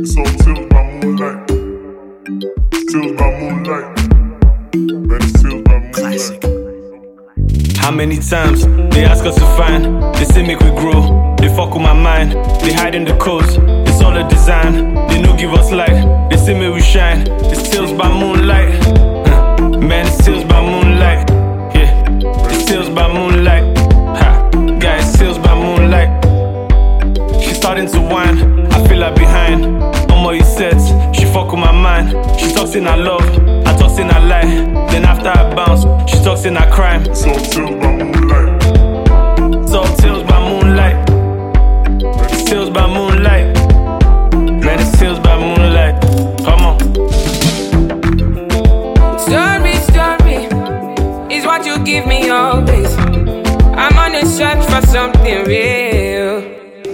It's all Tills by moonlight. Tills by moonlight. Man, it's Tills by moonlight. Classic. How many times they ask us to find? They say make we grow. They fuck with my mind. They hide in the codes. It's all a design. They no give us light. They say make we shine. It's Tills by moonlight. Man, it's Tills by moonlight. Yeah, it's Tills by moonlight. Ha, guys, it's Tills by moonlight. She's starting to whine. I feel her behind. On what he says, she fuck with my mind. She talks in her love. I talks in her lie. Then after I bounce, she talks in her crime. It's all Tills by moonlight. It's all Tills by moonlight. It's Tills by moonlight. Man, it's Tills by moonlight. Come on. Story is what you give me always. I'm on a search for something real.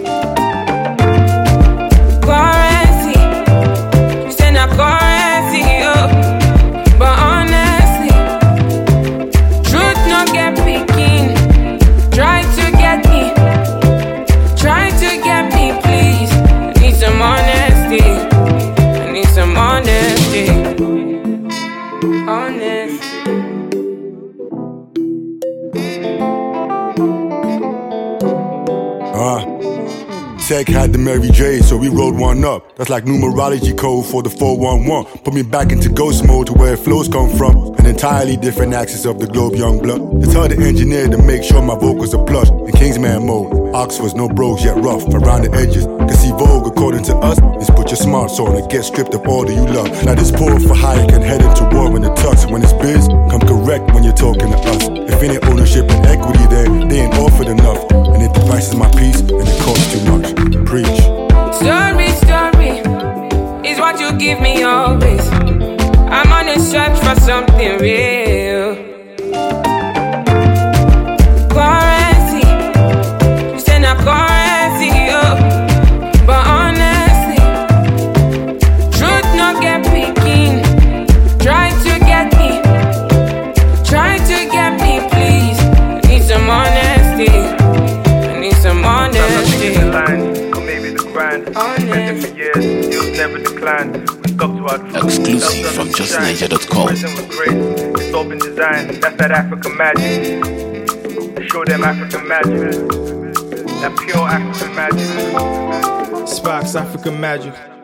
Currency, you say not currency, oh. But honestly, truth no get picking. Try to get me, please. I need some honesty. I need some honesty. Honest. Tech had the Mary J, so we rolled one up. That's like numerology code for the 411. Put me back into ghost mode to where flows come from. An entirely different axis of the globe, young blood. It's hard to engineer to make sure my vocals are plush. In Kingsman mode, Oxford's no bros yet rough around the edges. Cause see Vogue, according to us, is put your smarts on and get stripped of all that you love. Now this poor for hire can head into war in the tux. When it's biz, come correct when you're talking to us. If any ownership and equity there, they ain't offered enough. And if the price is my piece, then it costs too much. Preach. Story is what you give me always. I'm on a search for something real. Currency, you say not currency, oh. But honestly, truth no get picking. Try to get me, please. I need some honesty. I need some honesty. Spent it for years, deals never declined. We stuck to our truth. Exclusive from justniger.com. It's all been designed. That's that African magic. Show them African magic. That pure African magic. Sparks African magic.